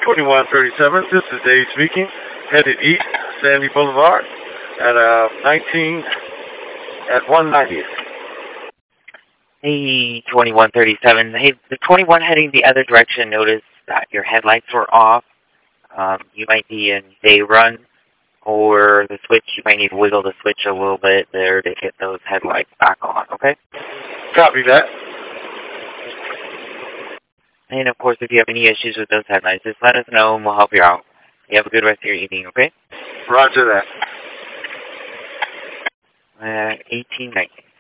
2137, this is Dave speaking, headed east, Sandy Boulevard, at 190th. Hey, 2137. Hey, the 21 heading the other direction, notice that your headlights were off. You might be in day run, or the switch, you might need to wiggle the switch a little bit there to get those headlights back on, okay? Copy that. And of course, if you have any issues with those headlights, just let us know and we'll help you out. You have a good rest of your evening, okay? Roger that. 1819.